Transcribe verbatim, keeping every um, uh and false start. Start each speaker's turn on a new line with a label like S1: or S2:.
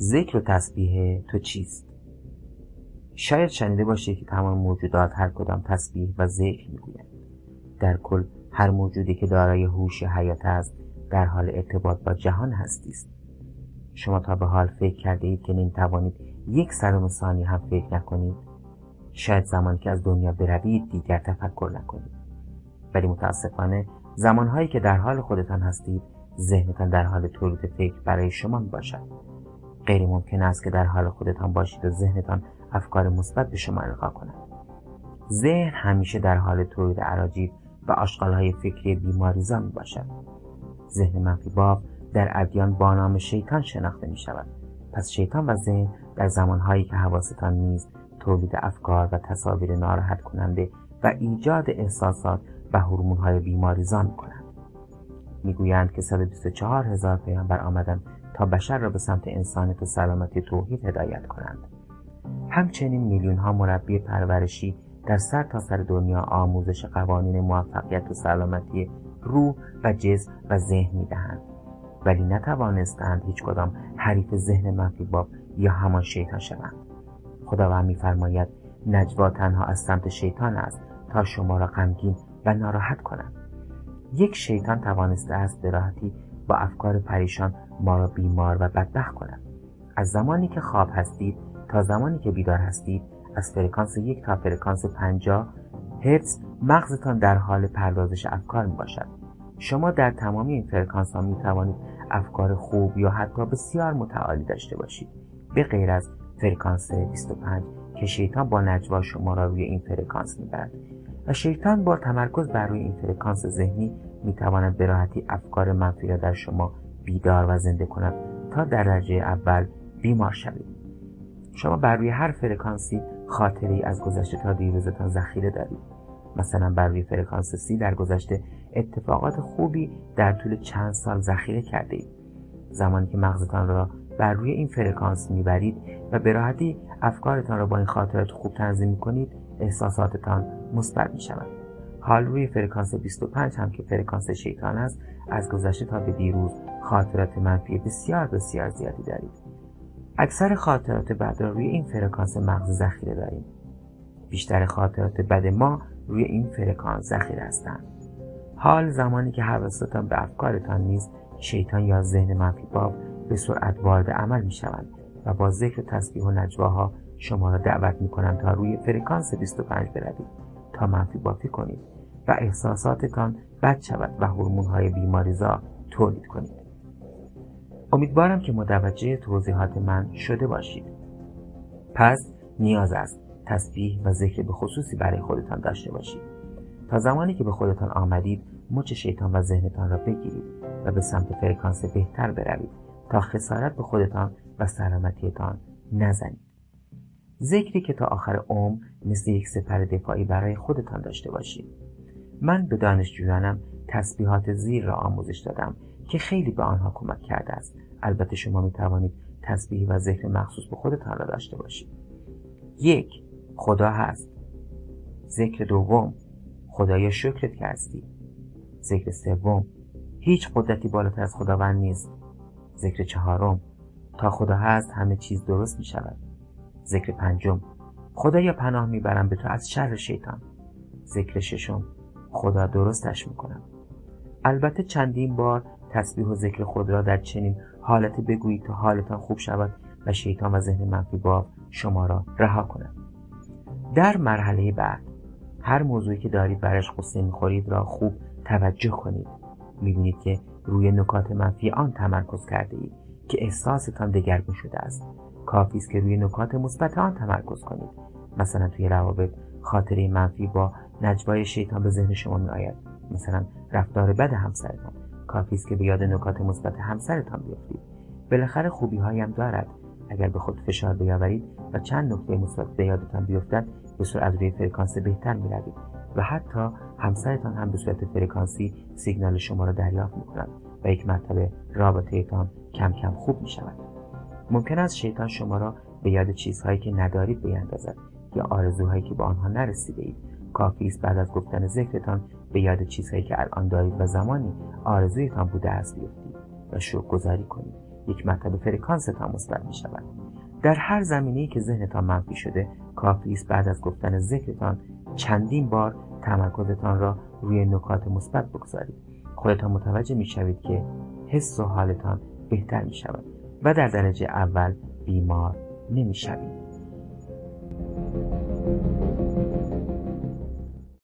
S1: ذکر و تسبیح تو چیست؟ شاید شنیده باشید که تمام موجودات هر کدام تسبیح و ذکر میگویند. در کل هر موجودی که دارای هوش حیات است در حال ارتباط با جهان هستی است. شما تا به حال فکر کرده اید که نمیتوانید یک صدم ثانیه هم فکر نکنید؟ شاید زمانی که از دنیا بروید دیگر تفکر نکنید. ولی متاسفانه زمانهایی که در حال خودتان هستید ذهنتان در حال تولید فکر برای شما می باشد. غیر ممکن است که در حال خودتان باشید و ذهنتان افکار مثبت به شما القا کند. ذهن همیشه در حال تولید اراجیف و آشغالهای فکری بیماریزا می باشد. ذهن منفی باب در ادیان با نام شیطان شناخته می شود. پس شیطان و ذهن در زمانهایی که حواستان نیست تولید افکار و تصاویر ناراحت کننده و ایجاد احساسات و هورمون‌های بیماریزا می کنند. می گویند که صد و بیست و چهار هزار پیامبر آمدند تا بشر را به سمت انسانیت و سلامتی توحید هدایت کنند. همچنین میلیون ها مربی پرورشی در سر تا سر دنیا آموزش قوانین موفقیت و سلامتی روح و جسم و ذهن می دهند. ولی نتوانستند هیچ کدام حریف ذهن منفی باب یا همان شیطان شوند. خداوند می‌فرماید نجوا تنها از سمت شیطان است تا شما را غمگین و ناراحت کند. یک شیطان توانسته است به راحتی با افکار پریشان ما را بیمار و بدبخت کند. از زمانی که خواب هستید تا زمانی که بیدار هستید از فرکانس یک تا فرکانس پنجاه هرتز مغزتان در حال پردازش افکار می باشد. شما در تمامی این فرکانس ها می توانید افکار خوب یا حتی بسیار متعالی داشته باشید، به غیر از فرکانس بیست و پنج که شیطان با نجوا شما را روی این فرکانس میبرد و شیطان با تمرکز بر روی این فرکانس ذهنی میتواند به راحتی افکار منفی را در شما بیدار و زنده کند تا در درجه اول بیمار شوید. شما بر روی هر فرکانسی خاطره‌ای از گذشته تا دیروزتان ذخیره دارید. مثلا بر روی فرکانس سی در گذشته اتفاقات خوبی در طول چند سال ذخیره کرده اید. زمانی که مغزتان را بر روی این فرکانس میبرید و به راحتی افکارتان را با این خاطرات خوب تنظیم میکنید، احساساتتان مثبت میشود. حال روی فرکانس بیست و پنج هم که فرکانس شیطان است، از گذشته تا به دیروز خاطرات منفی بسیار بسیار زیادی دارید. اکثر خاطرات بد را روی این فرکانس مغز ذخیره داریم. بیشتر خاطرات بد ما روی این فرکانس ذخیره هستند. حال زمانی که حواستان به افکارتان نیست، شیطان یا ذهن منفی باب به سرعت وارد عمل می شوند و با ذکر و تسبیح و نجواها شما را دعوت می کنند تا روی فرکانس بیست و پنج بروید تا منفی بافی کنید و احساساتتان بد شود و هورمون‌های بیماریزا تولید کنید. امیدوارم که متوجه توضیحات من شده باشید. پس نیاز است تسبیح و ذکر به خصوصی برای خودتان داشته باشید تا زمانی که به خودتان آمدید مچ شیطان و ذهنتان را بگیرید و به سمت فرکانس بهتر بروید تا خسارت به خودتان و سلامتیتان نزنید. ذکری که تا آخر عمر مثل یک سپر دفاعی برای خودتان داشته باشید. من به دانشجویانم تسبیحات زیر را آموزش دادم که خیلی به آنها کمک کرده است. البته شما می توانید تسبیح و ذکر مخصوص به خودتان را داشته باشید. یک، خدا هست. ذکر دوم، خدایا شکرت که هستی. ذکر سوم، هیچ قدرتی بالاتر از خداوند نیست. ذکر چهارم، تا خدا هست همه چیز درست می شود. ذکر پنجم، خدایا پناه می برم به تو از شر شیطان. ذکر ششم، خدا درستش می کنم. البته چندین بار تسبیح و ذکر خود را در چنین حالتی بگویید تا حالتان خوب شود و شیطان و ذهن منفی باب شما را رها کند. در مرحله بعد هر موضوعی که دارید برایش قصه می‌خورید را خوب توجه کنید. می‌بینید که روی نکات منفی آن تمرکز کرده اید که احساستان دگرگون شده است. کافی است که روی نکات مثبت آن تمرکز کنید. مثلا توی روابط خاطره منفی با نجوای شیطان به ذهن شما می‌آید. مثلا رفتار بد همسرتان. کافی است که به یاد نکات مثبت همسرتان بیفتید. بالاخره خوبی‌هایی هم دارد. اگر به خود فشار بیاورید و چند نکته مثبت به یادتان بیفتد، به سرعت روی فرکانس بهتر می‌روید و حتی همسرتان هم به صورت فرکانسی سیگنال شما را دریافت می‌کند و یک مرتبه رابطه‌تان کم کم خوب می‌شود. ممکن است شیطان شما را به یاد چیزهایی که ندارید بیندازد یا آرزوهایی که به آنها نرسیده‌اید. کافی است بعد از گفتن ذکرتان به یاد چیزهایی که الان دارید و زمانی آرزویتان بوده است بیفتید و شکرگزاری کنید یک مرتبه فرکانستان مثبت می شود. در هر زمینه‌ای که ذهنتان منفی شده، کافی است بعد از گفتن ذکرتان چندین بار تمرکزتان را روی نکات مثبت بگذارید. خودتان متوجه می شوید که حس و حالتان بهتر می شود و در درجه اول بیمار نمی شوید.